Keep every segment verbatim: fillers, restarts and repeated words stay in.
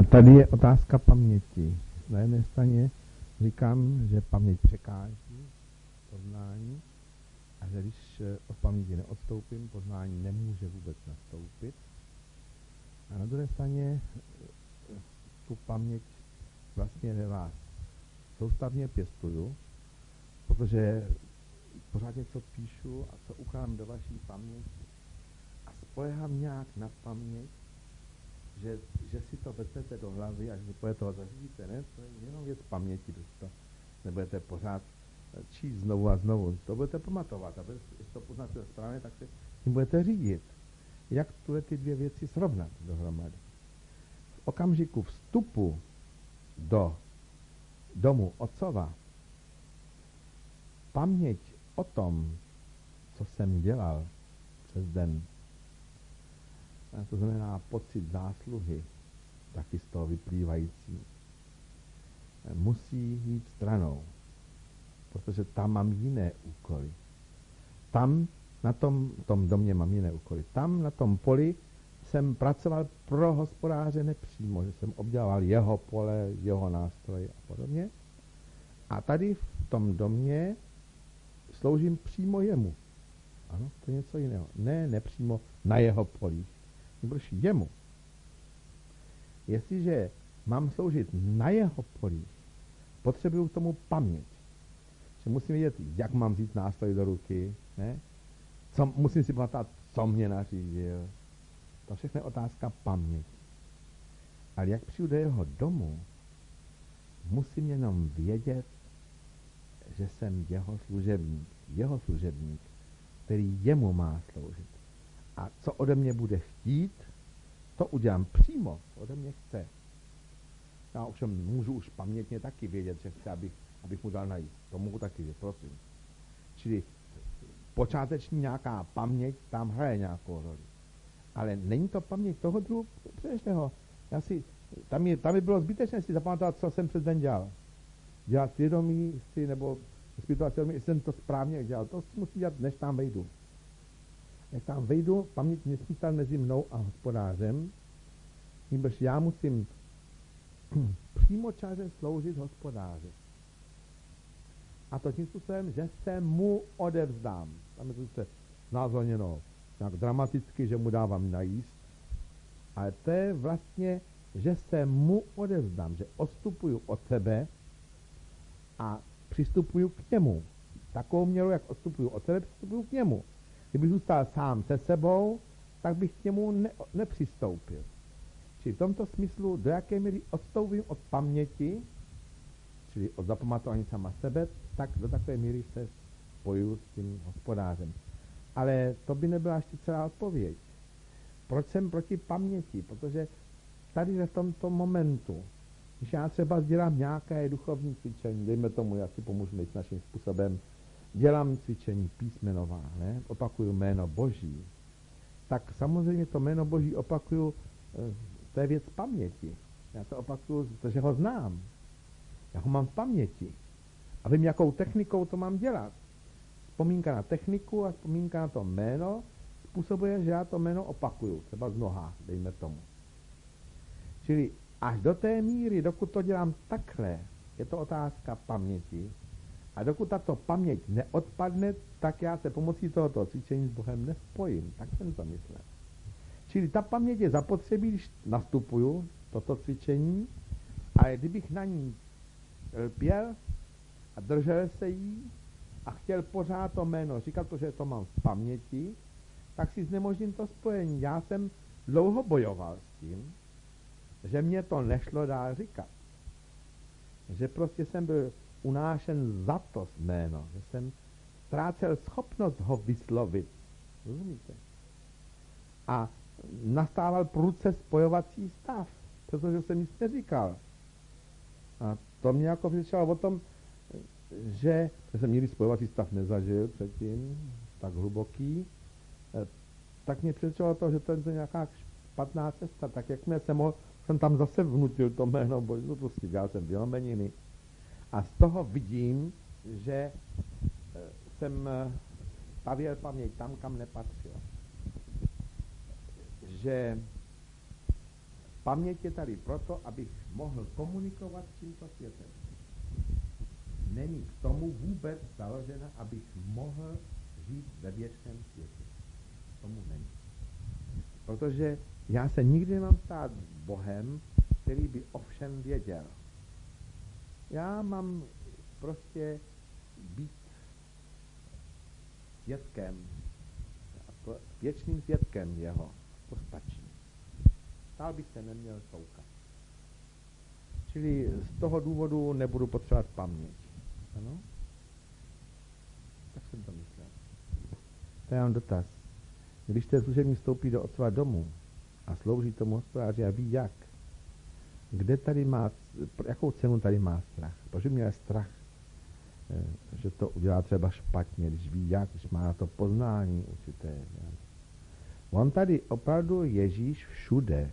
Tady je otázka paměti. Na jedné straně říkám, že paměť překáží poznání a že když od paměti neodstoupím, poznání nemůže vůbec nastoupit. A na druhé straně tu paměť vlastně ve vás soustavně pěstuju, protože pořád něco píšu a co ukládám do vaší paměti a spolehám nějak na paměť, že, že si to vezmete do hlavy a že si podle toho zařídíte, ne? To je jenom věc paměti, když to nebudete pořád číst znovu a znovu. To budete pamatovat a když to poznáte správně, tak se tím budete řídit. Jak tuhle ty dvě věci srovnat dohromady? V okamžiku vstupu do domu otcova paměť o tom, co jsem dělal přes den, a to znamená pocit zásluhy, taky z toho vyplývající, musí jít stranou, protože tam mám jiné úkoly. Tam na tom, tom domě mám jiné úkoly. Tam na tom poli jsem pracoval pro hospodáře nepřímo, že jsem obdělával jeho pole, jeho nástroje a podobně. A tady v tom domě sloužím přímo jemu. Ano, to je něco jiného. Ne, nepřímo na jeho polích. Nebož jemu. Jestliže mám sloužit na jeho polích, potřebuju k tomu paměť. Že musím vědět, jak mám vzít nástroj do ruky, ne? Co, musím si pamatovat, co mě nařídil. To všechno je otázka paměti. Ale jak přijdu do jeho domu, musím jenom vědět, že jsem jeho služebník. Jeho služebník, který jemu má sloužit. A co ode mě bude chtít, to udělám přímo, co ode mě chce. Já ovšem můžu už pamětně taky vědět, že chce, abych, abych mu dal najíst. To mohu taky vědět, prosím. Čili počáteční nějaká paměť tam hraje nějakou roli. Ale není to paměť toho druhu předešlého. Já si, tam, je, tam by bylo zbytečné si zapamatovat, co jsem přes den dělal. Dělat svědomí si, nebo zpytovat svědomí, jestli jsem to správně dělal. To si musím dělat, než tam vejdu. Než tam vejdu, paměť nesmí stát mezi mnou a hospodářem, nebož já musím přímočaře sloužit hospodáři. A to tím způsobem, že se mu odevzdám. Tam je to se znázorněno nějak dramaticky, že mu dávám najíst. Ale to je vlastně, že se mu odevzdám, že odstupuju od sebe a přistupuju k němu. Takovou měrou, jak odstupuju od sebe, přistupuju k němu. Kdybych zůstal sám se sebou, tak bych k němu ne, nepřistoupil. Čili v tomto smyslu, do jaké míry odstoupím od paměti, čili od zapamatování sama sebe, tak do takové míry se spojuju s tím hospodářem. Ale to by nebyla ještě celá odpověď. Proč jsem proti paměti? Protože tady v tomto momentu, když já třeba dělám nějaké duchovní cvičení, dejme tomu, já si pomůžu nejít naším způsobem, dělám cvičení písmenová, ne? Opakuju jméno Boží, tak samozřejmě to jméno Boží opakuju, to je věc paměti. Já to opakuju, protože ho znám. Já ho mám v paměti. A vím, jakou technikou to mám dělat. Vzpomínka na techniku a vzpomínka na to jméno způsobuje, že já to jméno opakuju, třeba z noha, dejme tomu. Čili až do té míry, dokud to dělám takhle, je to otázka paměti. A dokud tato paměť neodpadne, tak já se pomocí tohoto cvičení s Bohem nespojím. Tak jsem to myslel. Čili ta paměť je zapotřebí, když nastupuju toto cvičení, ale kdybych na ní lpěl a držel se jí a chtěl pořád to jméno říkat, protože to mám v paměti, tak si znemožním to spojení. Já jsem dlouho bojoval s tím, že mě to nešlo dál říkat. Že prostě jsem byl unášen za to jméno, že jsem ztrácel schopnost ho vyslovit. Rozumíte? A nastával prudce spojovací stav, protože jsem nic neříkal. A to mě jako vyšlo o tom, že jsem nikdy spojovací stav nezažil předtím, tak hluboký, tak mě přesvědčilo to, že to je nějaká špatná cesta. Tak jakmile jsem mohl, jsem tam zase vnutil to jméno Boží, to prostě dělal jsem vylomeniny. A z toho vidím, že jsem stavěl paměť tam, kam nepatřil. Že Paměť je tady proto, abych mohl komunikovat s tímto světem. Není k tomu vůbec založena, abych mohl žít ve věčném světě. Tomu není. Protože já se nikdy nemám stát Bohem, který by o všem věděl. Já mám prostě být svědkem, věčným svědkem jeho. To stačí. Dál bych se neměl koukat. Čili z toho důvodu nebudu potřebovat paměť. Ano? Tak jsem to myslel. To je jenom dotaz. Když ten služebník vstoupí do otcova domu a slouží tomu hospodáři a ví jak, kde tady má, jakou cenu tady má strach? Proč by měl strach, že to udělá třeba špatně, když ví jak, když má na to poznání určité. On tady opravdu Ježíš všude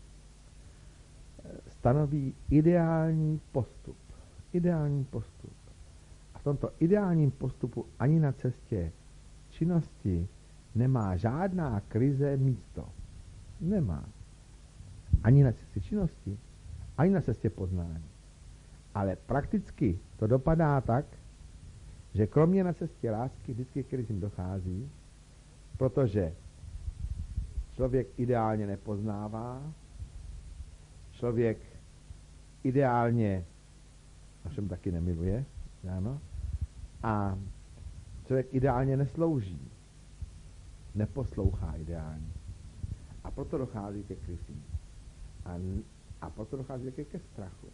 stanoví ideální postup. Ideální postup. A v tomto ideálním postupu ani na cestě činnosti nemá žádná krize místo. Nemá. Ani na cestě činnosti, ani na cestě poznání. Ale prakticky to dopadá tak, že kromě na cestě lásky vždycky k krizím dochází, protože člověk ideálně nepoznává, člověk ideálně, ovšem taky nemiluje, ano, a člověk ideálně neslouží, neposlouchá ideálně. A proto dochází ke krizím. A, a proto dochází také ke strachu.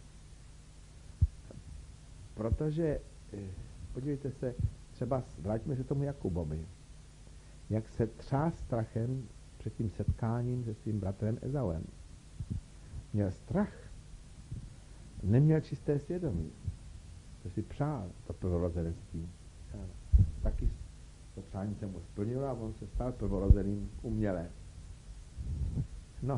Protože, podívejte se, třeba vraťme se tomu Jakubovi, jak se třás strachem před tím setkáním se svým bratrem Ezauem. Měl strach, neměl čisté svědomí, to si přál, to prvorozenství. Taky to přání se mu splnilo a on se stal prvorozeným uměle. No,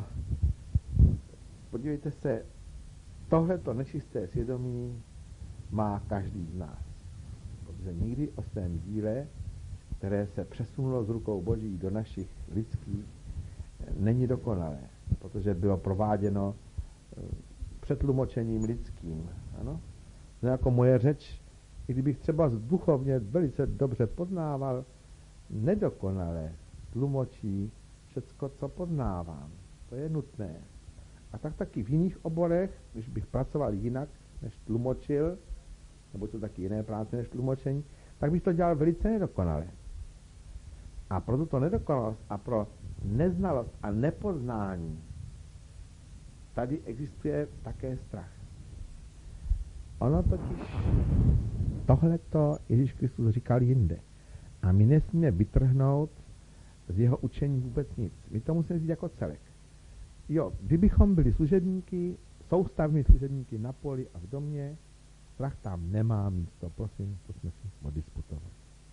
podívejte se, tohleto nečisté svědomí má každý z nás. Protože nikdy o svém díle, které se přesunulo z rukou Boží do našich lidských, není dokonalé, protože bylo prováděno přetlumočením lidským. Ano? No jako moje řeč, i kdybych třeba duchovně velice dobře poznával, nedokonale tlumočí všecko, co poznávám. To je nutné. A tak taky v jiných oborech, když bych pracoval jinak, než tlumočil, nebo to taky jiné práce než tlumočení, tak bych to dělal velice nedokonale. A pro tuto nedokonalost a pro neznalost a nepoznání tady existuje také strach. Ono totiž tohleto Ježíš Kristus říkal jinde. A my nesmíme vytrhnout z jeho učení vůbec nic. My to musíme říct jako celek. Jo, kdybychom byli služebníky, soustavní služebníky na poli a v domě, strach tam nemá místo. Prosím, to jsme si odiskutovali.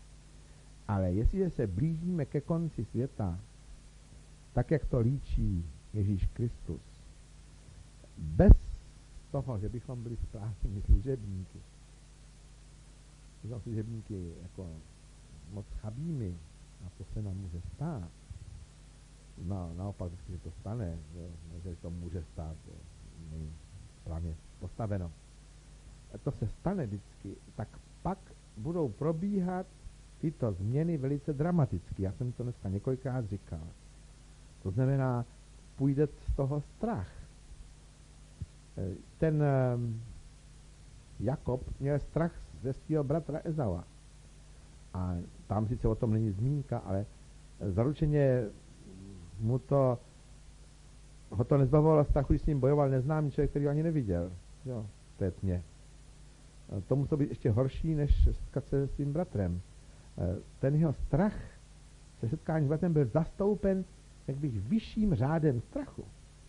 Ale jestliže se blížíme ke konci světa, tak jak to líčí Ježíš Kristus, bez toho, že bychom byli správnými služebníky, bychom služebníky jako moc chabými, a to se nám může stát. No, naopak, když se to stane, že to může stát, není správně postaveno. A to se stane vždycky, tak pak budou probíhat tyto změny velice dramaticky. Já jsem to dneska několikrát říkal. To znamená, půjde z toho strach. Ten Jakob měl strach ze svého bratra Ezaua. A tam sice o tom není zmínka, ale zaručeně mu to, ho to nezbavovalo strachu, když s ním bojoval neznámý člověk, který ho ani neviděl. Jo, v té tmě. To muselo být ještě horší, než setkat se se svým bratrem. Ten jeho strach se setkání s bratrem byl zastoupen jak bych vyšším řádem strachu.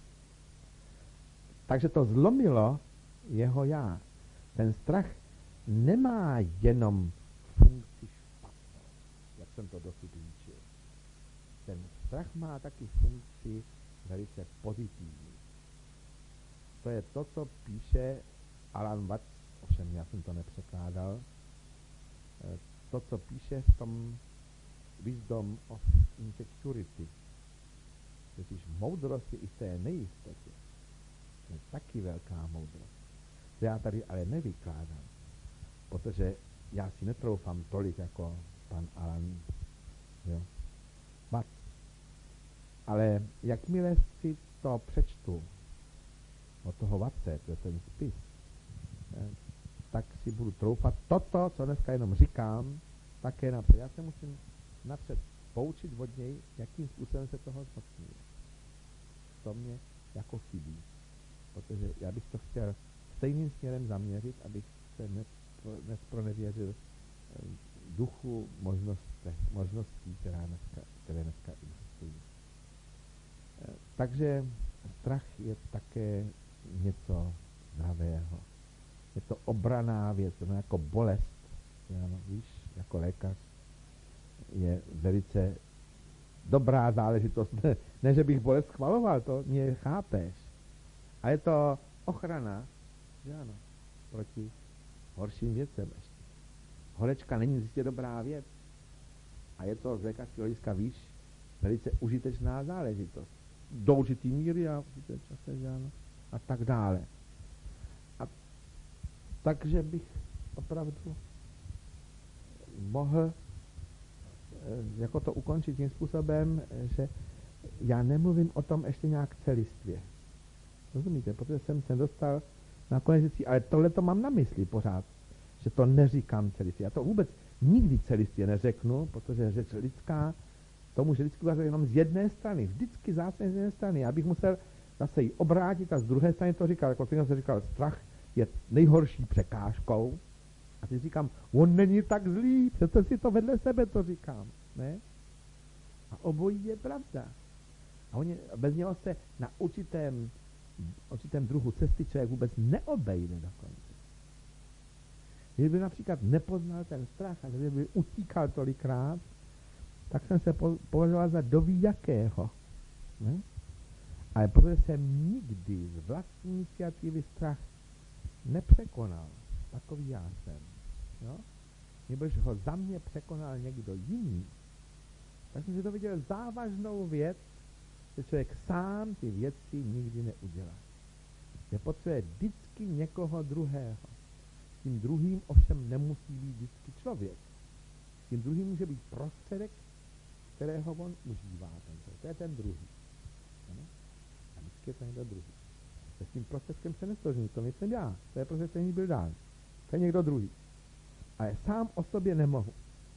Takže to zlomilo jeho já. Ten strach nemá jenom funkci špatnou, jak jsem to dosud líčil. Ten strach má taky funkci velice pozitivní. To je to, co píše Alan Watts, ovšem já jsem to nepřekládal, to, co píše v tom Wisdom of Insecurity, totiž moudrost je i v té nejistotě. je taky velká moudrost. To já tady ale nevykládám, protože já si netroufám tolik jako pan Alan, jo. But, ale jakmile si to přečtu od toho Vatce, to je ten spis, eh, tak si budu troufat toto, co dneska jenom říkám, také napřed. Já se musím napřed poučit od něj, jakým způsobem se toho zmocňuje. To mě jako chybí, protože já bych to chtěl stejným směrem zaměřit, abych se nespronevěřil duchu možností, možností která dneska, které dneska existují. Takže strach je také něco zdravého. Je to obraná věc, no jako bolest, ano, víš, jako lékař, je velice dobrá záležitost. Ne, ne, že bych bolest schvaloval, to mě chápeš. A je to ochrana, že ano, proti horším věcem ještě. Horečka není zjistě dobrá věc. A je to z lékařského hlediska, víš, velice užitečná záležitost. Do určitý míry a čase, že ano, a tak dále. A takže bych opravdu mohl jako to ukončit tím způsobem, že já nemluvím o tom ještě nějak celistvě. Rozumíte? Protože jsem se dostal na konec věcí, ale tohle to mám na mysli pořád, že to neříkám celistvě. Já to vůbec nikdy celistvě neřeknu, protože řeč lidská, to může vždycky být jenom z jedné strany, vždycky zásadně z jedné strany. Já bych musel zase ji obrátit a z druhé strany to říkal, jako jsem říkal, strach je nejhorší překážkou. A teď říkám, on není tak zlý, přece si to vedle sebe to říkám, ne? A obojí je pravda. A oni, bez něho se na určitém, určitém druhu cesty člověk vůbec neobejde dokonce. Kdyby například nepoznal ten strach a kdyby utíkal tolikrát, tak jsem se po, považoval za doví jakého. Ne? Ale protože jsem nikdy z vlastní iniciativy strach nepřekonal, takový já jsem. Jo? Nebož ho za mě překonal někdo jiný, tak jsem si to viděl závažnou věc, že člověk sám ty věci nikdy neudělá. Je potřebuje vždycky někoho druhého. Tím druhým ovšem nemusí být vždycky člověk. Tím druhým může být prostředek, kterého on užívá. Ten to je ten druhý. Ano? A vždycky je to někdo druhý. S tím prostředkem se nestožní, to nejsem já. To je prostředek, který byl dán. To je někdo druhý. Ale sám o sobě nemohu.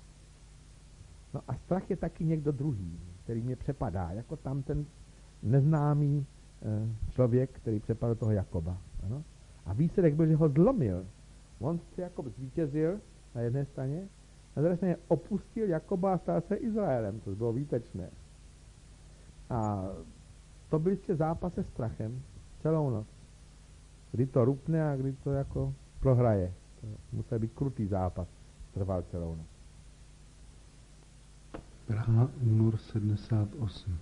No a strach je taky někdo druhý, který mě přepadá, jako tam ten neznámý e, člověk, který přepadl toho Jakoba. Ano? A výsledek byl, že ho zlomil. On si Jakob zvítězil na jedné straně, na druhé straně opustil Jakoba a stal se Izraelem. To bylo výtečné. A to byl ještě zápas se strachem celou noc. Kdy to rupne a kdy to jako prohraje. To musel být krutý zápas. Trval celou noc. Praha, únor sedmdesát osm.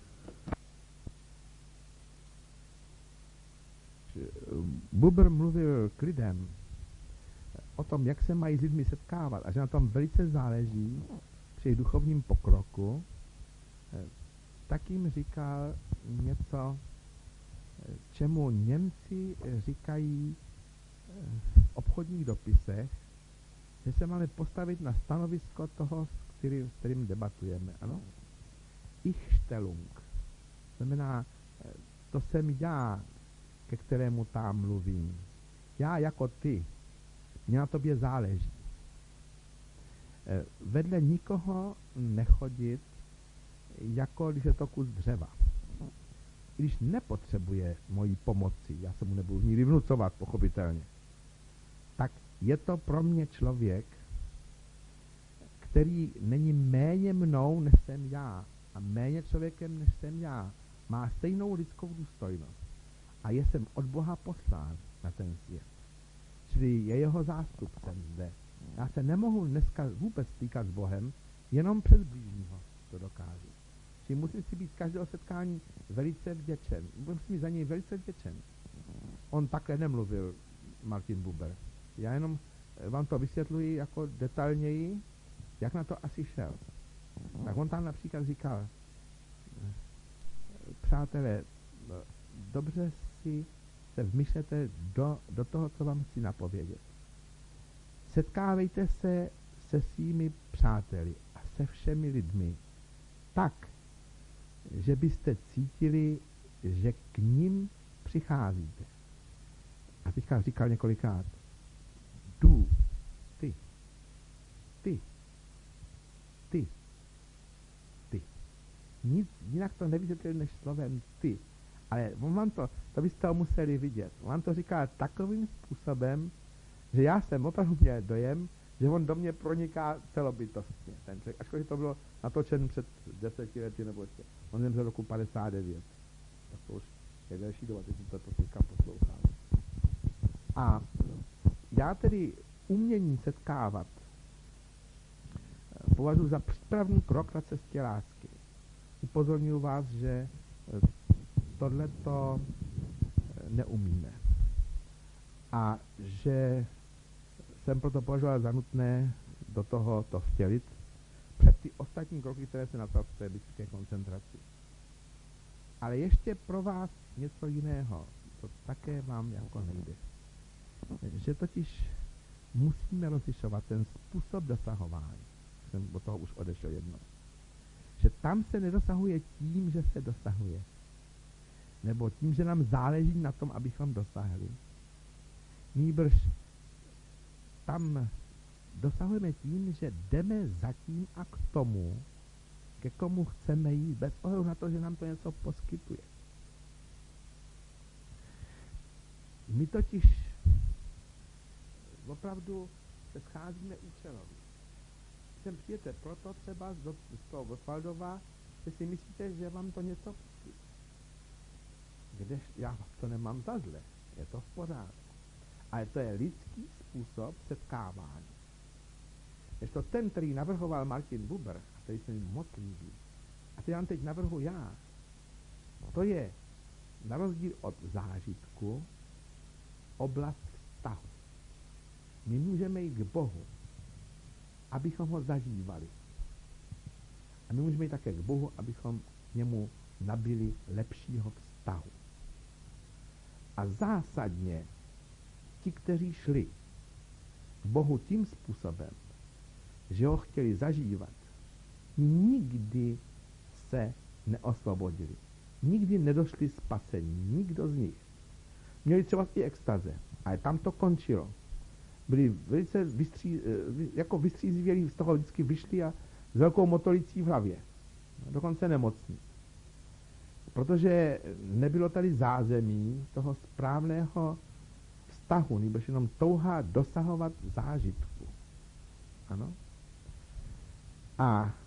Buber mluvil k lidem o tom, jak se mají s lidmi setkávat a že na tom velice záleží při jejich duchovním pokroku. Tak jim říkal něco, čemu Němci říkají v obchodních dopisech, že se máme postavit na stanovisko toho, který, s kterým debatujeme. Ano? Ich Stellung. Znamená, to jsem já, ke kterému tam mluvím. Já jako ty. Mně na tobě záleží. Vedle nikoho nechodit, jako když je to kus dřeva. Když nepotřebuje mojí pomoci, já se mu nebudu nikdy vnucovat, pochopitelně, tak je to pro mě člověk, který není méně mnou, než jsem já, a méně člověkem, než jsem já. Má stejnou lidskou důstojnost. A je jsem od Boha poslán na ten svět. Čili je jeho zástupcem zde. Já se nemohu dneska vůbec stýkat s Bohem, jenom přes blížního to dokážu. Čili musím si být každého setkání velice vděčen. Musím být za něj velice vděčen. On takhle nemluvil, Martin Buber. Já jenom vám to vysvětluji jako detailněji, jak na to asi šel. Tak on tam například říkal, přátelé, dobře si se vmyšlete do, do toho, co vám chci napovědět. Setkávejte se se svými přáteli a se všemi lidmi tak, že byste cítili, že k ním přicházíte. A teďka říkal několikrát, jdu, ty, ty, ty, ty. Nic jinak to nevysvětlil než slovem ty. Ale on vám to, to byste ho museli vidět. On vám to říká takovým způsobem, že já jsem opravdu měl dojem, že on do mě proniká celobytostně. Ten člověk, ačkoliv to bylo natočen před deseti lety nebo ještě. On zemřel roku padesát devět. Tak to už je delší doba, teď to teďka poslouchám. A já tedy umění setkávat považuji za přípravný krok na cestě lásky. Upozorňuji vás, že tohleto neumíme. A že jsem proto považoval za nutné do toho to vtělit před ty ostatní kroky, které se napsal v té biblické koncentraci. Ale ještě pro vás něco jiného, co také vám jako nejde. Že totiž musíme rozlišovat ten způsob dosahování. Jsem od toho už odešel jedno. Že tam se nedosahuje tím, že se dosahuje. Nebo tím, že nám záleží na tom, abychom dosáhli. Nýbrž tam dosahujeme tím, že jdeme zatím a k tomu, ke komu chceme jít, bez ohledu na to, že nám to něco poskytuje. My totiž opravdu se scházíme účelově. Sem přijete proto třeba z toho Gotwaldova, že si myslíte, že vám to něco poskytuje. Když já to nemám za zle, je to v pořádku. Ale to je lidský způsob setkávání. Než to ten, který navrhoval Martin Buber, a který se mi moc líbí, a který vám teď navrhu já, to je na rozdíl od zážitku oblast vztahu. My můžeme jít k Bohu, abychom ho zažívali. A my můžeme jít také k Bohu, abychom k němu nabili lepšího vztahu. A zásadně ti, kteří šli k Bohu tím způsobem, že ho chtěli zažívat, nikdy se neosvobodili. Nikdy nedošli spasení. Nikdo z nich. Měli třeba i extaze, ale tam to končilo. Byli velice vystří, jako vystřízlivělí, z toho vždycky vyšli a s velkou motolicí v hlavě. Dokonce nemocní. Protože nebylo tady zázemí toho správného vztahu, nebo jenom touha dosahovat zážitku. Ano? A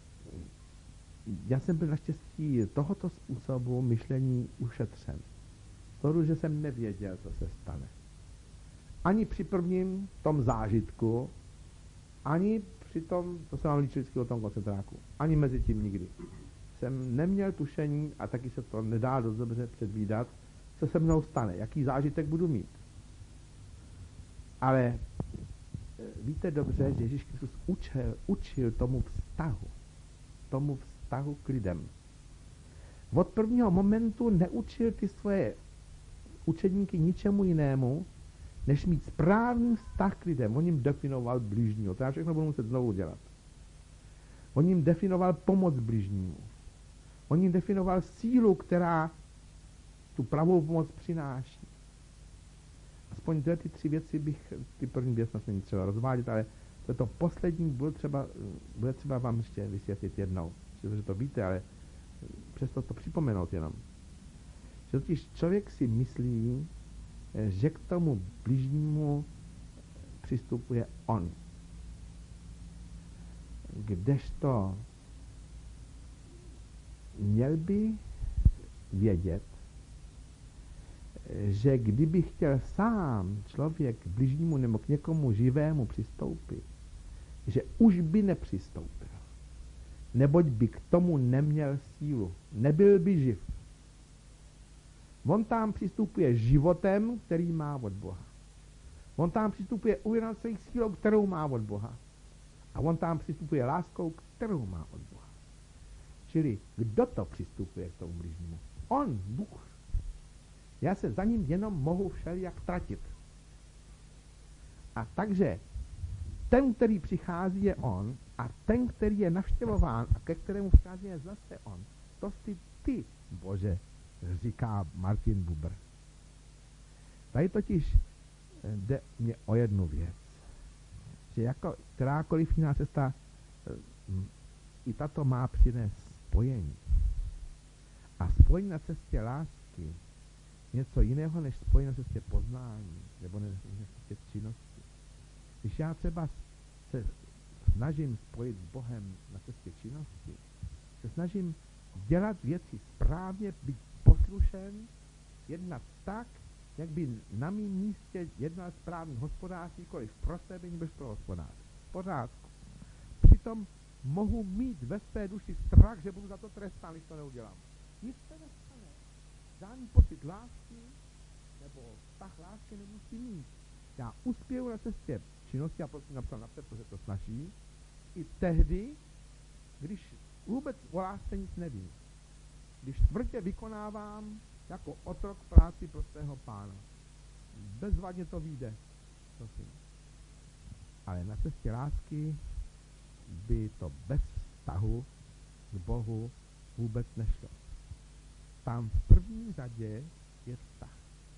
já jsem byl naštěstí tohoto způsobu myšlení ušetřen. To, že jsem nevěděl, co se stane. Ani při prvním tom zážitku, ani při tom, to jsem vám líčil vždycky o tom koncentráku, ani mezi tím nikdy. Jsem neměl tušení, a taky se to nedá dost dobře předvídat, co se mnou stane, jaký zážitek budu mít. Ale víte dobře, že Ježíš Kristus učil, učil tomu vztahu, tomu vztahu k lidem. Od prvního momentu neučil ty svoje učedníky ničemu jinému, než mít správný vztah k lidem. On jim definoval bližního. To já všechno budu muset znovu dělat. On jim definoval pomoc bližnímu. On jim definoval sílu, která tu pravou pomoc přináší. Aspoň tyhle ty tři věci bych, ty první věc snad není třeba rozvádět, ale to, to poslední bude třeba, bude třeba vám ještě vysvětlit jednou. Že to víte, ale přesto to připomenout jenom. Že totiž člověk si myslí, že k tomu bližnímu přistupuje on. Kdežto měl by vědět, že kdyby chtěl sám člověk k bližnímu nebo k někomu živému přistoupit, že už by nepřistoupil. Neboť by k tomu neměl sílu. Nebyl by živ. On tam přistupuje životem, který má od Boha. On tam přistupuje uvědomocí sílou, kterou má od Boha. A on tam přistupuje láskou, kterou má od Boha. Čili kdo to přistupuje k tomu bližnímu? On, Bůh. Já se za ním jenom mohu všelijak tratit. A takže ten, který přichází, je on, a ten, který je navštěvován a ke kterému přichází, je zase on. To jsi ty, Bože, říká Martin Buber. Tady totiž jde mě o jednu věc, že jako kterákoliv jiná cesta, i tato má přinést spojení. A spojení na cestě lásky něco jiného než spojení na cestě poznání, nebo než na cestě činnosti. Když já třeba se snažím spojit s Bohem na cestě činnosti, se snažím dělat věci správně, být poslušen, jednat tak, jak by na mém místě jednal správný hospodář, nikoliv pro sebe, než pro hospodáře. V pořádku. Přitom mohu mít ve své duši strach, že budu za to trestán, když to neudělám. Nic se nestane. Žádný pocit lásky nebo vztah lásky nemusí mít. Já uspěju na cestě činnosti, a prostě napsal napřed, protože to snaží, i tehdy, když vůbec o lásce nic nevím. Když tvrdě vykonávám jako otrok práci pro svého pána. Bezvadně to vyjde. Prosím. Ale na cestě lásky by to bez vztahu k Bohu vůbec nešlo. Tam v první řadě je vztah.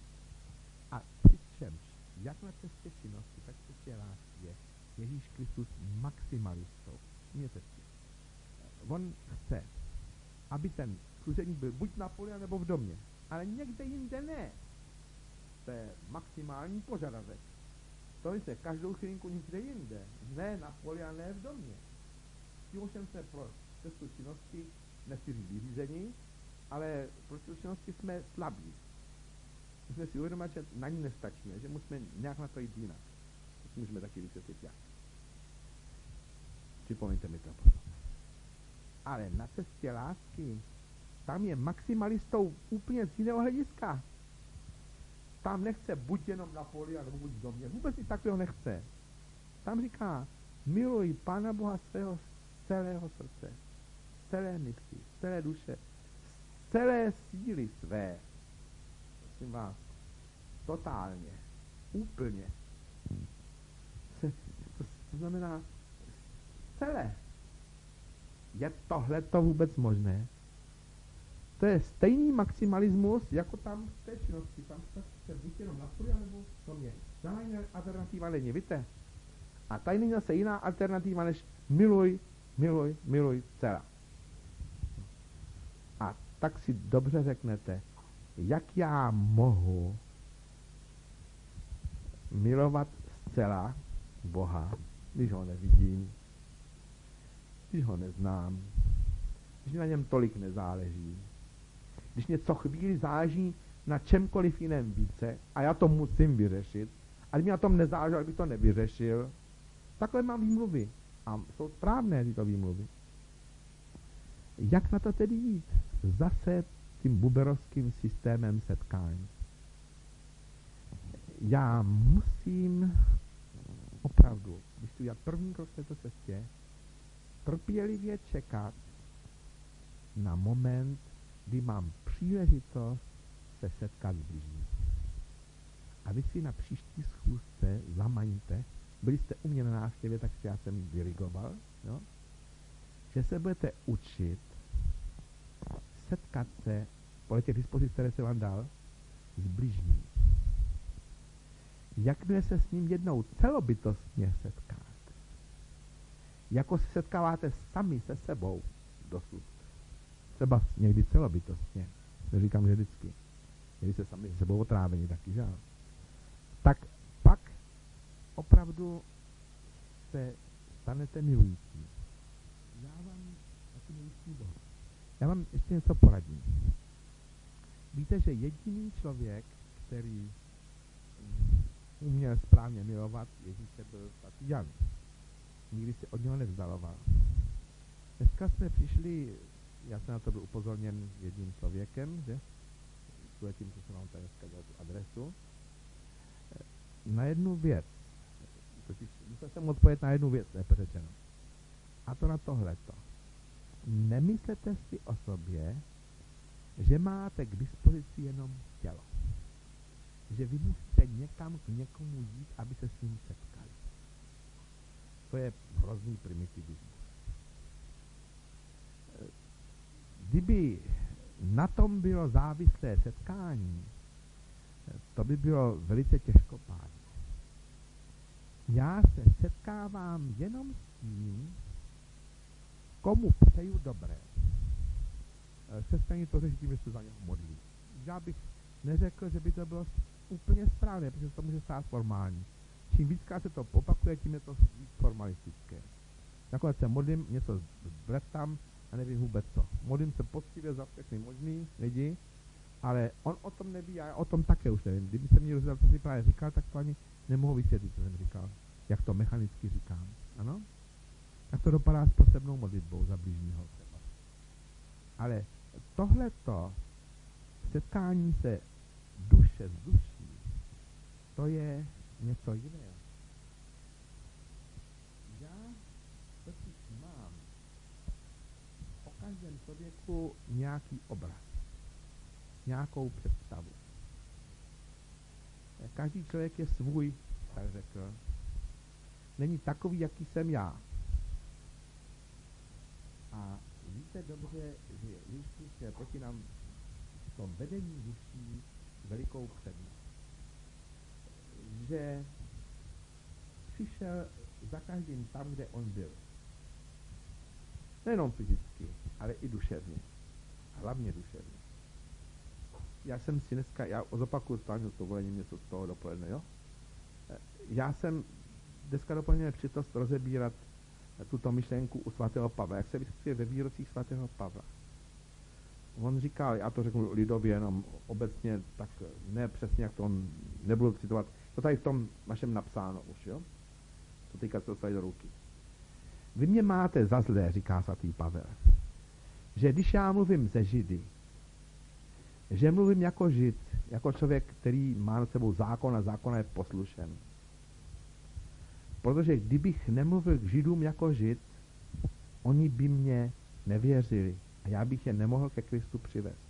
A přičemž, jak na cestě činnosti, tak v cestě lásky je Ježíš Kristus maximalistou. Mějte si. On chce, aby ten služebník byl buď na poli, nebo v domě. Ale někde jinde ne. To je maximální požadavek. To se každou chvilinku někde jinde. Ne na poli a ne v domě. Tím ovšem se pro cestu činnosti nechci říct vyřízení, ale pro cestu činnosti jsme slabí. Musíme si uvědomit, že na ní nestačíme, že musíme nějak na to jít jinak. To můžeme taky vysvětlit jak. Připomeňte mi to. Ale na cestě lásky tam je maximalistou úplně z jiného hlediska. Tam nechce buď jenom na poli, nebo buď v domě. Vůbec nic takového nechce. Tam říká, miluj Pána Boha svého z celého srdce, z celé mysli, z celé duše, z celé síly své. Prosím vás, totálně, úplně. To, to znamená celé. Je tohleto vůbec možné? To je stejný maximalismus, jako tam v té činnosti. Tam se buď jenom napůj, nebo to mě. Žádná alternativa není, víte? A tady není zase jiná alternativa, než miluj, miluj, miluj celá. A tak si dobře řeknete, jak já mohu milovat zcela Boha, když ho nevidím, když ho neznám, když na něm tolik nezáleží, když něco chvíli záleží na čemkoliv jiném více a já to musím vyřešit, a když mi na tom nezáleží, abych to nevyřešil, takhle mám výmluvy. A jsou správné tyto výmluvy. Jak na to tedy jít? Zase tím buberovským systémem setkání. Já musím opravdu, když tu dělat první krok v této cestě, trpělivě čekat na moment, kdy mám příležitost se setkat s bližním. A vy si na příští schůzce zamaňte, byli jste u mě na návštěvě, tak já jsem dirigoval, jo? Že se budete učit setkat se podle těch dispozic, které se vám dal, s bližním. Jakmile se s ním jednou celobytostně setkáte, jako se setkáváte sami se sebou dosud, třeba někdy celobytostně, neříkám, že vždycky, někdy se sami se sebou otrávení taky, že? Tak pak opravdu se stanete milující. Já vám taky milující Boha. Já vám ještě něco poradím. Víte, že jediný člověk, který uměl správně milovat Ježíše, byl svatý Jan. Nikdy se od něho nevzdaloval. Dneska jsme přišli, já jsem na to byl upozorněn jedním člověkem, že? Kvůli tím, co jsem vám tady dneska dělal tu adresu. Na jednu věc. Totiž musel jsem odpovědět na jednu věc, lépe řečeno. A to na tohleto. Nemyslete si o sobě, že máte k dispozici jenom tělo. že vy musíte někam k někomu jít, aby se s ním setkali. To je hrozný primitivismus. Kdyby na tom bylo závislé setkání, to by bylo velice těžkopádné. Já se setkávám jenom s tím, komu přeju dobré. Křesťané to řeší tím, že se za něho modlí. Já bych neřekl, že by to bylo úplně správné, protože to může stát formální. Čím víckrát se to opakuje, tím je to víc formalistické. Nakonec se modlím, něco zbretám a nevím vůbec co. Modlím se poctivě za všechny možný lidi, ale on o tom neví, já o tom také už nevím. Kdyby se mě rozdělal, co si právě říkal, tak to ani nemohu vysvětlit, co jsem říkal. Jak to mechanicky říkám. Ano? Tak to dopadá s potřebnou modlitbou za blížního třeba. Ale tohleto setkání se duše s duší, to je něco jiného. Já totiž mám o každém člověku nějaký obraz, nějakou představu. Každý člověk je svůj, tak řekl. Není takový, jaký jsem já. A víte dobře, že Ježíš je proti nám v tom vedení duší velikou přednost. Že přišel za každým tam, kde on byl. Nejenom fyzicky, ale i duševně. Hlavně duševně. Já jsem si dneska, já zopakuju s dovolením něco z toho dopoledne, jo? Já jsem dneska dopoledne přitost rozebírat tuto myšlenku u svatého Pavla, jak se vysvětluje ve výrocích svatého Pavla. On říkal, já to řeknu lidově, jenom obecně, tak ne přesně, jak to on, nebudu citovat, to tady v tom našem napsáno už, jo? To teďka se dostali do ruky. Vy mě máte za zlé, říká svatý Pavel, že když já mluvím ze Židy, že mluvím jako Žid, jako člověk, který má nad sebou zákon a zákon je poslušen. Protože kdybych nemluvil k Židům jako Žid, oni by mě nevěřili a já bych je nemohl ke Kristu přivést.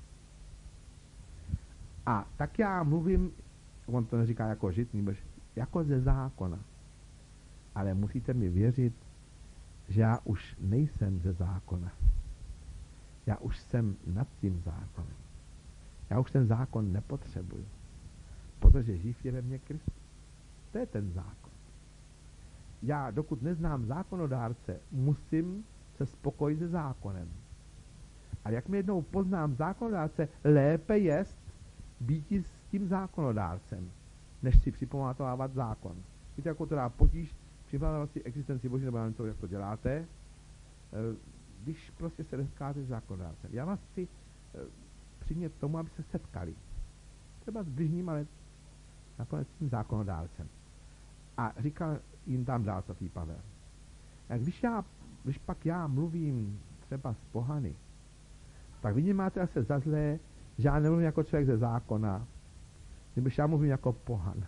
A tak já mluvím, on to neříká jako Žid, nebož jako ze zákona. Ale musíte mi věřit, že já už nejsem ze zákona. Já už jsem nad tím zákonem. Já už ten zákon nepotřebuji, protože živ je ve mně Kristus. To je ten zákon. Já, dokud neznám zákonodárce, musím se spokojit se zákonem. A jak mi jednou poznám zákonodárce, lépe jest být s tím zákonodárcem, než si připamatovávat zákon. Víte, jako to dá potíž připamatovávat si existenci Boží, nebo nevím, co, jak to děláte, když prostě se neskáte s zákonodárcem. Já vás chci přimět tomu, aby se setkali. Třeba s bližním, ale nakonec s tím zákonodárcem. A říkal jim tam dál svatý Pavel. A když, já, když pak já mluvím třeba s pohany, tak vy mě máte asi za zlé, že já nemluvím jako člověk ze zákona, nebo já mluvím jako pohan.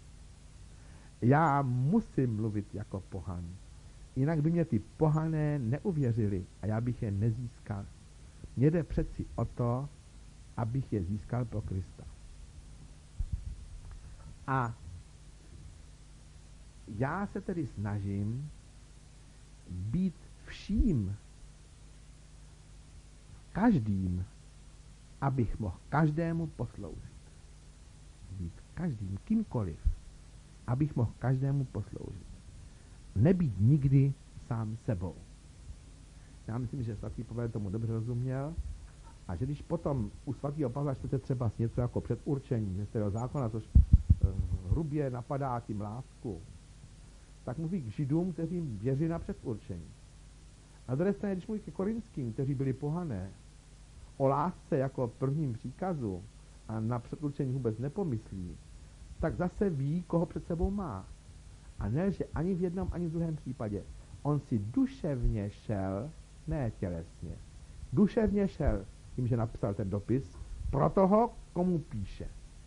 Já musím mluvit jako pohan. Jinak by mě ty pohané neuvěřili a já bych je nezískal. Mně jde přeci o to, abych je získal pro Krista. A já se tedy snažím být vším, každým, abych mohl každému posloužit. Být každým, kýmkoliv, abych mohl každému posloužit. Nebýt nikdy sám sebou. Já myslím, že svatý Pavel tomu dobře rozuměl a že když potom u svatého Pavla čtete třeba něco jako předurčení některého zákona, což uh, hrubě napadá tím lásku, tak mluví k Židům, kteří věří na předurčení. A druhé straně, když mluví ke Korinským, kteří byli pohané, o lásce jako prvním příkazu a na předurčení vůbec nepomyslí, tak zase ví, koho před sebou má. A nelže ani v jednom, ani v druhém případě. On si duševně šel, ne tělesně, duševně šel tím, že napsal ten dopis pro toho, komu píše.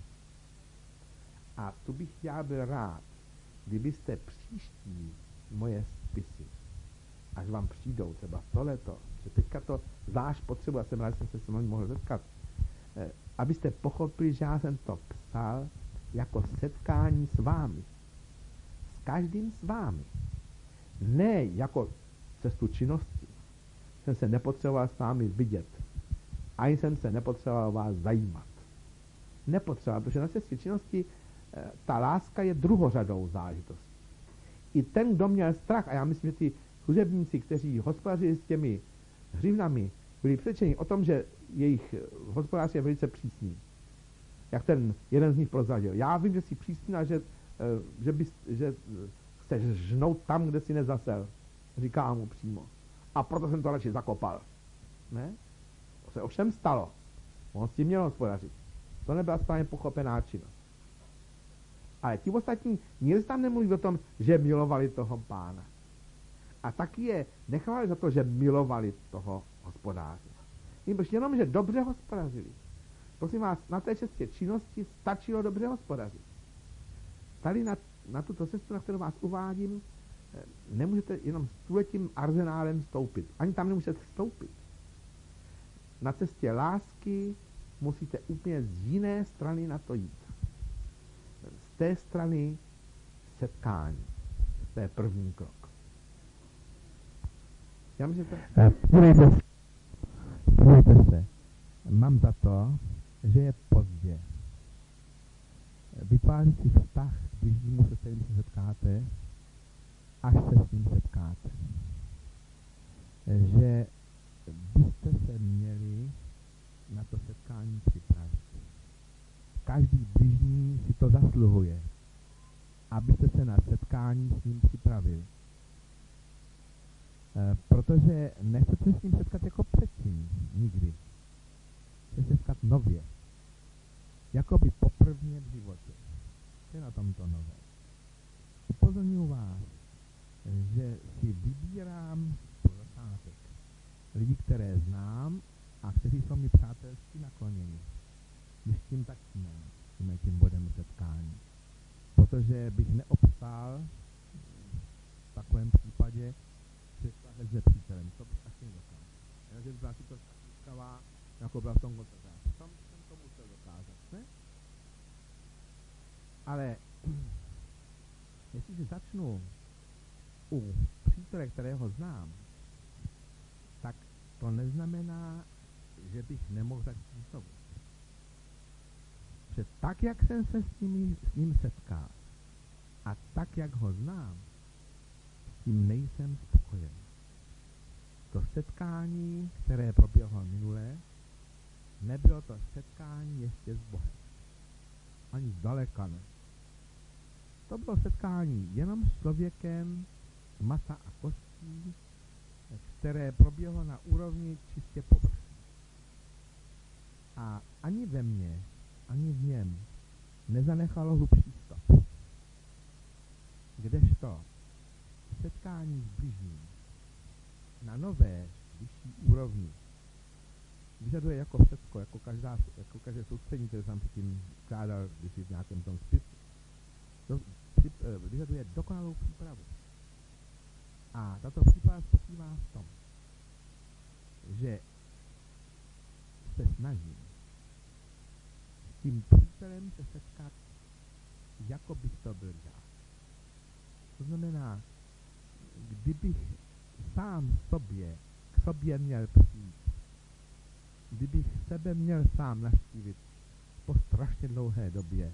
A tu bych já byl rád, kdybyste příští moje spisy, až vám přijdou třeba tohleto, že teďka to zvlášť potřebuji, já jsem rád, že jsem se s vámi mohl setkat, eh, abyste pochopili, že já jsem to psal jako setkání s vámi. S každým s vámi. Ne jako cestu činnosti. Jsem se nepotřeboval s vámi vidět. Ani jsem se nepotřeboval vás zajímat. Nepotřeboval, protože na cestě činnosti ta láska je druhořadou záležitostí. I ten, kdo měl strach, a já myslím, že ty služebníci, kteří hospodařili s těmi hřivnami, byli přesvědčeni o tom, že jejich hospodář je velice přísný. Jak ten jeden z nich prozradil. Já vím, že jsi přísný a že, že, bys, že chceš žnout tam, kde si nezasel. Říká mu přímo. A proto jsem to radši zakopal. Ne? To se ovšem stalo. On s tím měl hospodařit. To nebyla správně pochopená činnost. Ale ti ostatní nikdy tam nemluví o tom, že milovali toho pána. A taky je nechválili za to, že milovali toho hospodáře. Nebož jenom, že dobře hospodařili. Prosím vás, na té cestě činnosti stačilo dobře hospodařit. Tady na, na tuto cestu, na kterou vás uvádím, nemůžete jenom s tuletím arzenálem stoupit. Ani tam nemůžete stoupit. Na cestě lásky musíte úplně z jiné strany na to jít. Z té strany setkání. To je první krok. Já myslím, že to... Podívejte se. Podívejte se. Mám za to, že je pozdě. Vytvářit si vztah k bližnímu, se kterým se setkáte, až se s ním setkáte. Že byste se měli na to setkání připravit. Každý bližní si to zasluhuje, abyste se na setkání s ním připravili. E, protože nechcete s ním setkat jako předtím, nikdy. Chcete se setkat nově. Jakoby poprvně v životě. Co je na tomto nové? Upozorňuji vás, že si vybírám pro začátek lidi, které znám a kteří jsou mi přátelsky nakloněni. Když tím začínám, tím tím bodem setkání. Protože bych neobstál v takovém případě se s nepřítelem. To bych asi nedokázal. Takže by byla si to skavá, jako byla v tom koncentraci. Tam jsem to musel dokázat, ne? Ale jestliže začnu u přítele, kterého znám, tak to neznamená, že bych nemohl začít znovu. Že tak, jak jsem se s ním, s ním setkal a tak, jak ho znám, s tím nejsem spokojen. To setkání, které proběhlo minulé, nebylo to setkání ještě s Bohem. Ani zdaleka ne. To bylo setkání jenom s člověkem masa a kostí, které proběhlo na úrovni čistě povrchní. A ani ve mně, ani v něm nezanechalo hlubší stop. Kdežto setkání s bližním na nové, vyšší úrovni vyžaduje jako všecko, jako, každá, jako každé soustřední, které jsem předtím vkládal, když v nějakém tom spisu, to přip, vyžaduje dokonalou přípravu. A tato příprava spočívá v tom, že se snažím s tím přítelem se setkat, jako bych to byl já. To znamená, kdybych sám sobě, k sobě měl přijít, kdybych sebe měl sám navštívit po strašně dlouhé době,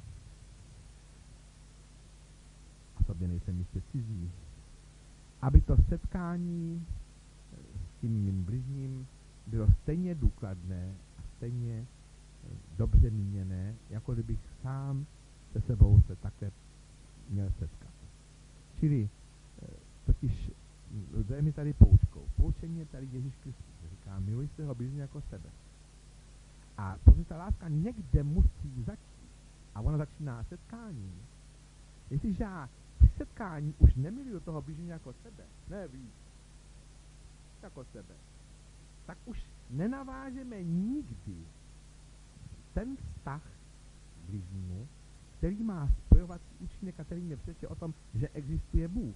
a sobě nejsem jistě cizí, aby to setkání s tím mým bližním bylo stejně důkladné a stejně dobře míněné, jako kdybych sám se sebou se také měl setkat. Čili totiž jde mi tady poučkou. Poučení je tady Ježíš Kristus. Říká, miluj svého bližního jako sebe. A protože ta láska někde musí začít, a ona začíná setkáním, jestliže já při setkání už nemiluju toho bližního jako sebe, ne víc, jako sebe, tak už nenavážeme nikdy ten vztah k bližnímu, který má spojovací účinek a který mě přesvědčuje o tom, že existuje Bůh.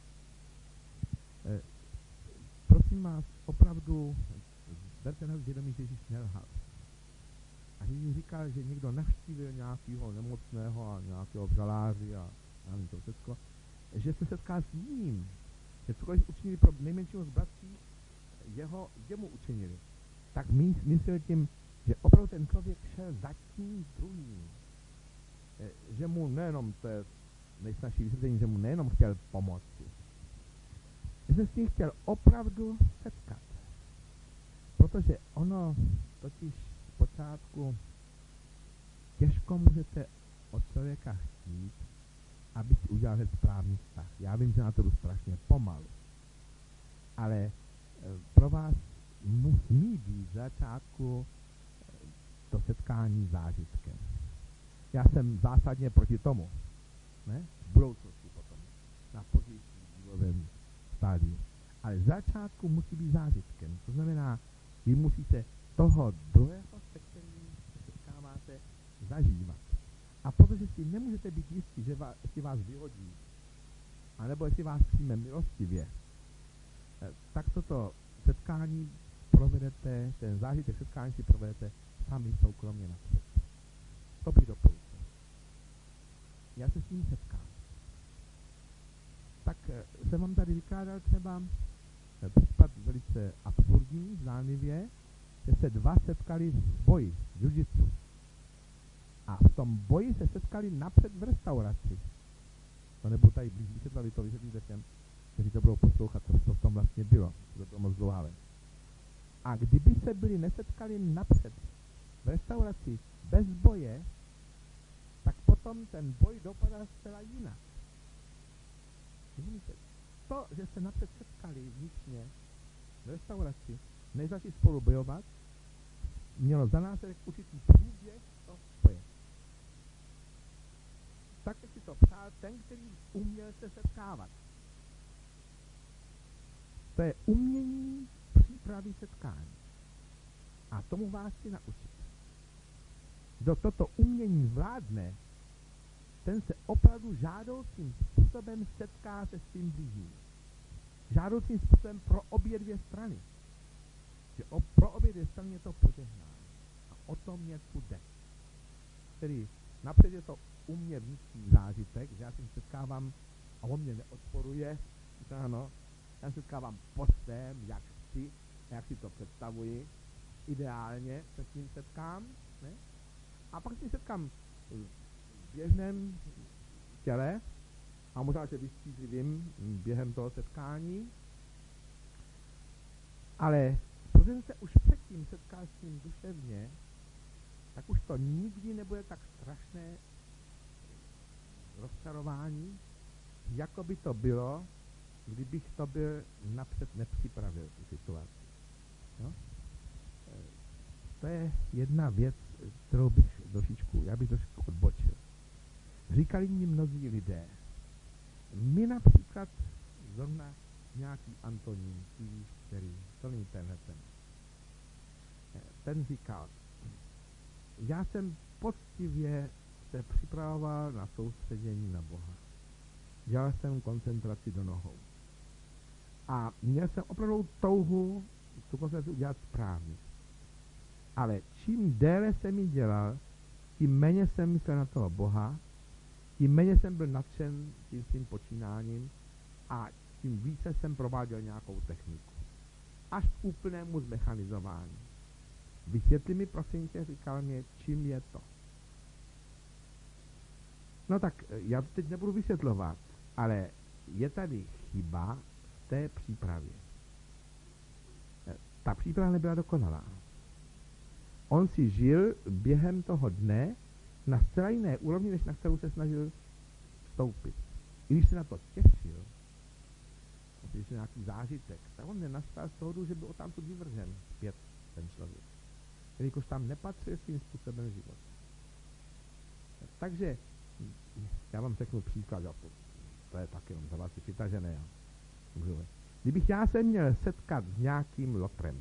E, prosím vás, opravdu berte na vědomí, že Ježíš nelhal. A když mi říkal, že někdo navštívil nějakého nemocného a nějakého vřaláři a já nevím to všechno, že se setká s jiným, že cokoliv učinili pro nejmenšího z bratří, jeho, jemu učinili. Tak my, myslel tím, že opravdu ten člověk šel za tím druhým. Že mu nejenom, to je nejsnažší vysvětlení, že mu nejenom chtěl pomoci, že se s ním chtěl opravdu setkat. Protože ono totiž v počátku těžko můžete od člověka chtít, aby si udělal hned správný vztah. Já vím, že na to jdu strašně pomalu. Ale e, pro vás musí být v začátku e, to setkání zážitkem. Já jsem zásadně proti tomu. Ne? V budoucnosti potom. Na pozdější vývojovém stádiu. Ale v začátku musí být zážitkem. To znamená, vy musíte toho druhého, se kterým se setkáváte, zažívat. A protože si nemůžete být jistí, že vás, jestli vás vyhodí, anebo jestli vás přijme milostivě, tak toto setkání provedete, ten zážitek setkání si provedete sami soukromně napřed. To bych doporučil. Já se s ním setkám. Tak jsem vám tady vykládal třeba případ velice absurdní, zdánlivě, že se dva setkali v boji, v jiu-jitsu. A v tom boji se setkali napřed v restauraci. To nebudu tady blíž vysvětlit, vy to vysvětlíte těm, kteří to budou poslouchat, co to v tom vlastně bylo. To bylo moc dlouhavé. A kdyby se byli nesetkali napřed v restauraci bez boje, tak potom ten boj dopadá zcela jinak. Rozumíte? To, že se napřed setkali vnitřně v restauraci, než začali spolu bojovat, mělo za následek určitý průběh toho boje. Tak si to přál ten, který uměl se setkávat. To je umění přípravy setkání. A tomu vás chci naučit. Kdo toto umění zvládne, ten se opravdu žádoucím způsobem setká se svým blížním. Žádoucím způsobem pro obě dvě strany. Že o, pro obě dvě strany je to požehnání. A o tom mě tu jde. Tedy napřed je to u mě vnitřní zážitek, že já se setkávám a on mě neodporuje. Ano, já se setkávám po svém, jak chci, jak si to představuji. Ideálně se s ním setkám. Ne? A pak si setkám v běžném těle a možná, že vystřízlivým během toho setkání. Ale protože jsem se už předtím setkal s ním duševně, tak už to nikdy nebude tak strašné rozčarování, jako by to bylo, kdybych to byl napřed nepřipravil tu situaci. No? To je jedna věc, kterou bych trošičku, já bych trošičku odbočil. Říkali mi mnozí lidé, my například zrovna nějaký Antonín, který, to není tenhle ten, ten říkal, já jsem poctivě se připravoval na soustředění na Boha. Dělal jsem koncentraci do nohou. A měl jsem opravdu touhu tu koncentraci udělat správně. Ale čím déle jsem ji dělal, tím méně jsem myslel na toho Boha, tím méně jsem byl nadšen tím svým počínáním a tím více jsem prováděl nějakou techniku. Až k úplnému zmechanizování. Vysvětli mi, prosím tě, říkal mě, čím je to. No tak, já to teď nebudu vysvětlovat, ale je tady chyba v té přípravě. Ta příprava nebyla dokonalá. On si žil během toho dne na zcela jiné úrovni, než na kterou se snažil vstoupit. I když se na to těšil, když je nějaký zážitek, tak on nenastal z toho, že byl odtamtud vyvržen zpět ten člověk. Jelikož tam nepatřil svým způsobem život. Takže, já vám řeknu příklad, to, to je tak jenom za vás vytažené. Kdybych já se měl setkat s nějakým lotrem,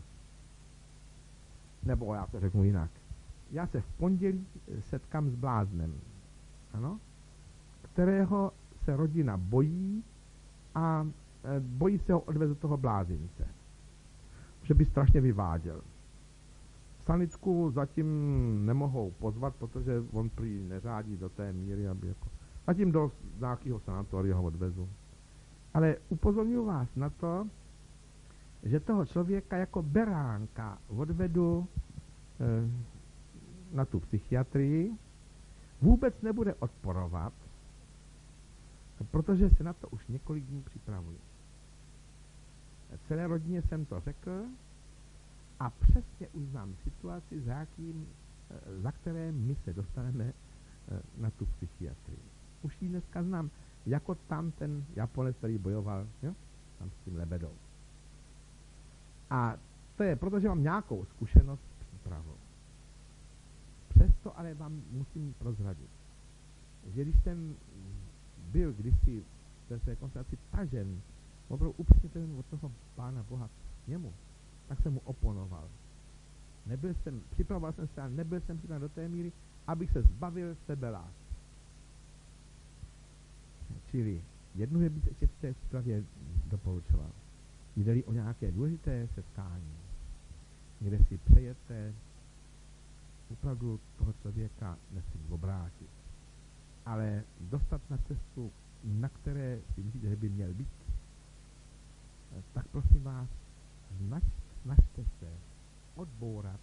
nebo já to řeknu jinak, já se v pondělí setkám s bláznem, ano, kterého se rodina bojí a e, bojí se ho odvést do toho blázince, že by strašně vyváděl. Saničku zatím nemohou pozvat, protože on prý neřádí do té míry, aby jako... Zatím do nějakého sanatoria ho odvezu. Ale upozorňuji vás na to, že toho člověka jako beránka odvedu e, na tu psychiatrii, vůbec nebude odporovat, protože se na to už několik dní připravuje. Celé rodině jsem to řekl a přesně už znám situaci, za, jakým, za které my se dostaneme na tu psychiatrii. Už ji dneska znám, jako tam ten Japonec, který bojoval, jo? Tam s tím lebedou. A to je, protože mám nějakou zkušenost s přípravou. Přesto ale vám musím prozradit, že když jsem byl kdysi ve své koncentraci tažen, opravdu upřímně od toho Pána Boha k němu, tak jsem mu oponoval. Nebyl jsem, připravoval jsem se, ale nebyl jsem připraven do té míry, abych se zbavil sebelásky. Čili jednu věc bych ještě v té přípravě doporučoval. Jde-li o nějaké důležité setkání, kde si přejete opravdu toho člověka nesmí obrátit, ale dostat na cestu, na které si myslíte, že by měl být, tak prosím vás, snažte se odbourat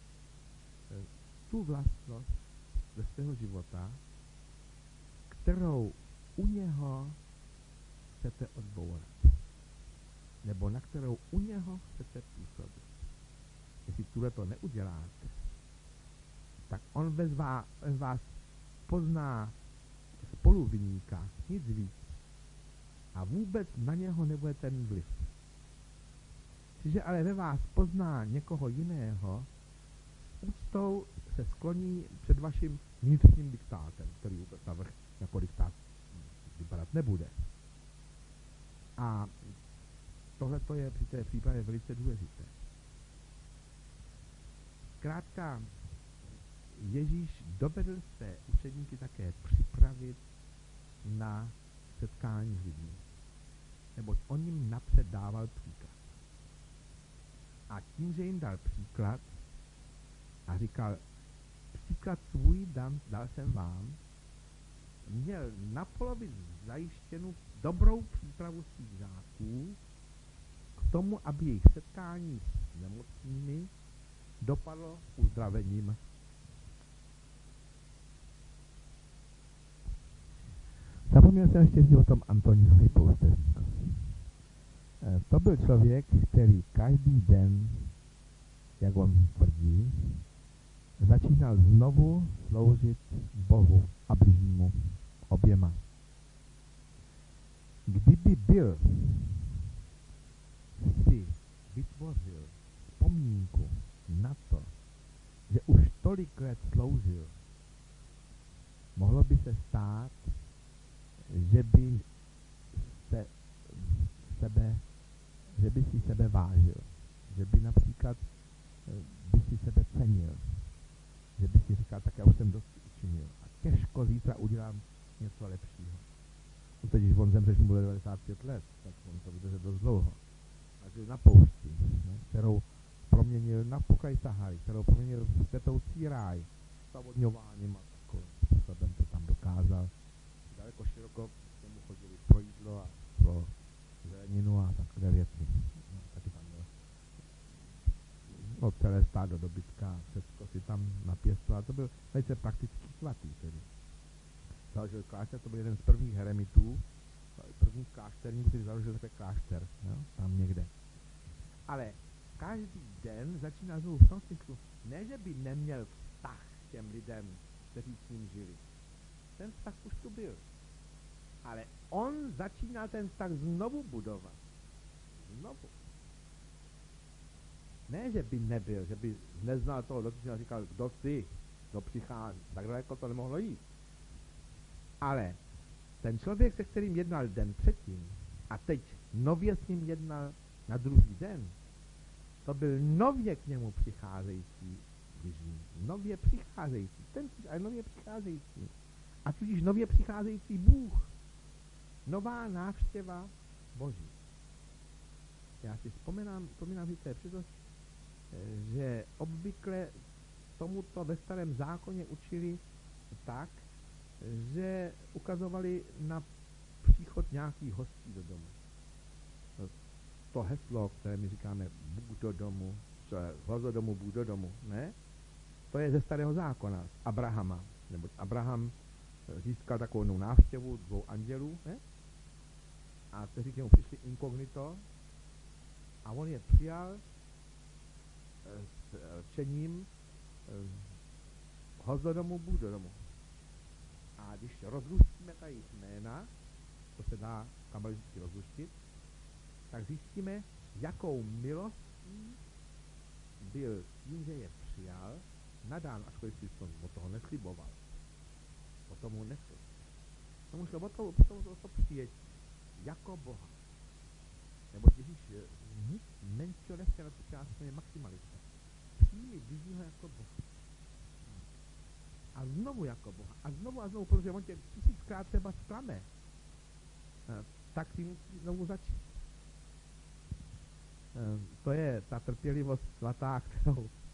tu vlastnost ze svého života, kterou u něho chcete odbourat, nebo na kterou u něho chcete působit. Jestli tuhle to neuděláte, tak on bez vás, bez vás pozná spoluviníka, nic víc. A vůbec na něho nebude ten vliv. Jestliže ale ve vás pozná někoho jiného, s úctou se skloní před vaším vnitřním diktátem, který vůbec navrch jako diktát vypadat nebude. A tohle to je při té přípravě velice důležité. Zkrátka, Ježíš dovedl své učedníky také připravit na setkání s lidmi, neboť on jim napřed dával příklad. A tím, že jim dal příklad a říkal, příklad svůj dám, dal jsem vám, měl napolovit zajištěnou dobrou přípravu svých žáků k tomu, aby jejich setkání s nemocnými dopadlo uzdravením. Zapomněl jsem ještě říct o tom Antonínovi Poustevníkovi. To byl člověk, který každý den, jak on tvrdí, začínal znovu sloužit Bohu a bližnímu oběma. Kdyby byl si vytvořil vzpomínku na to, že už tolik let sloužil, mohlo by se stát, že by se sebe, že by si sebe vážil, že by například by si sebe cenil, že by si říkal, tak já už jsem dost učinil a těžko zítra udělám něco lepšího. No teď, když on zemře, že mu bude devadesát pět let, tak on to vydržel dost dlouho. A žil na poušti, ne, kterou proměnil na pokraj Sahary, kterou proměnil v kvetoucí ráj, zavodňováním a takovým způsobem to tam dokázal. Daleko široko k němu chodili pro jídlo a pro zeleninu a takové věci. No, taky tam bylo. No, celé stádo dobytka, všechno si tam napěstoval. To byl velice praktický svatý tedy. Založil klášter, to byl jeden z prvních heremitů, první klášterníků, který založil takové klášter, jo, tam někde. Ale každý den začíná znovu v tom smyslu, ne, že by neměl vztah k těm lidem, kteří s ním žili. Ten vztah už tu byl. Ale on začíná ten vztah znovu budovat. Znovu. Ne, že by nebyl, že by neznal toho dotyčného a říkal, kdo jsi, kdo přichází. Tak daleko to nemohlo jít. Ale ten člověk, se kterým jednal den předtím a teď nově s ním jednal na druhý den, to byl nově k němu přicházející bližní. Nově přicházející. Ten ale nově přicházející. A tudíž nově přicházející Bůh. Nová návštěva Boží. Já si vzpomínám, vzpomínám si té příležitosti, že obvykle tomuto ve starém zákoně učili tak, že ukazovali na příchod nějakých hostí do domu. To heslo, které my říkáme Bůh do domu, co je host do domu, Bůh do domu, ne? To je ze starého zákona, z Abrahama. Neboť Abraham získal takovou návštěvu dvou andělů, ne? A kteří k němu přišli inkognito a on je přijal s rčením host do domu, Bůh do domu. A když rozluštíme ta jejich jména, to se dá kabalisticky rozluštit, tak zjistíme, jakou milostí byl tím, že je přijal, nadán, ačkoliv si to od toho nesliboval. O tomu nesl. Tomu šlo o to, o to, o to přijetí, jako Boha. Nebo Ježíš nic menšího nechtěl, tu část je maximalista. Přijmi bližního jako Boha. A znovu jako Boha. A znovu a znovu, protože on tě tisíckrát třeba zklame, tak si musí znovu začít. To je ta trpělivost svatá, kterou